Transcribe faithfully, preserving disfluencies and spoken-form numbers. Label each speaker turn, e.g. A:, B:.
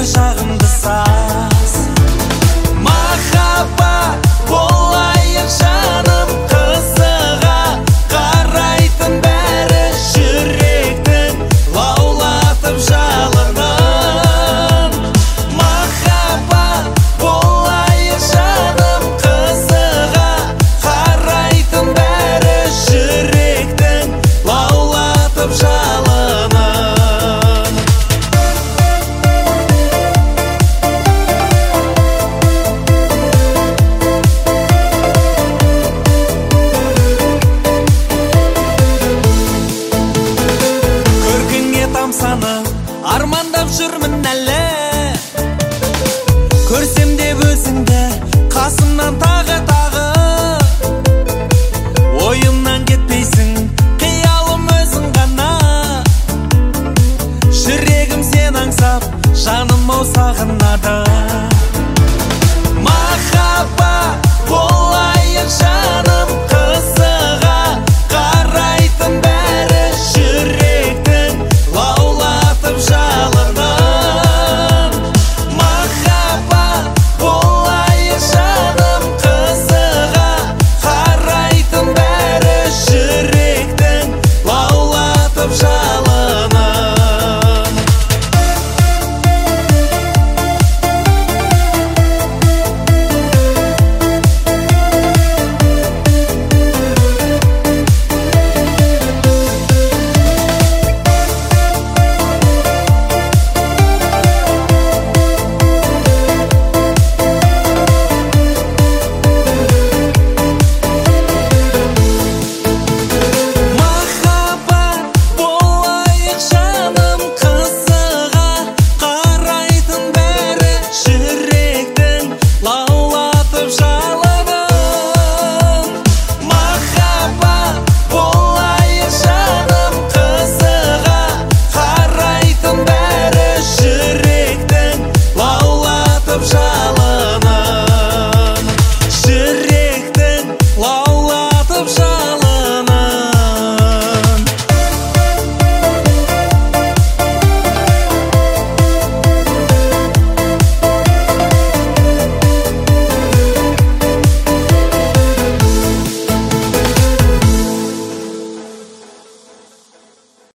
A: жағымды саз. Махаббат болайық жаным, қызыға қарайтын бәрі жүректің лаулатып жалынын. Махаббат болайық жаным, қызыға қарайтын бәрі жүректің лаулатып жалынын. Тамсанып, армандап жүрмін әлі, көрсем деп өзіңді қасымнан тағы-тағы. Ойымнан кетпейсің, қиялым өзің ғана. Жүрегім сен аңсап, жаным ау сағынады. Махаббат болайық жаным,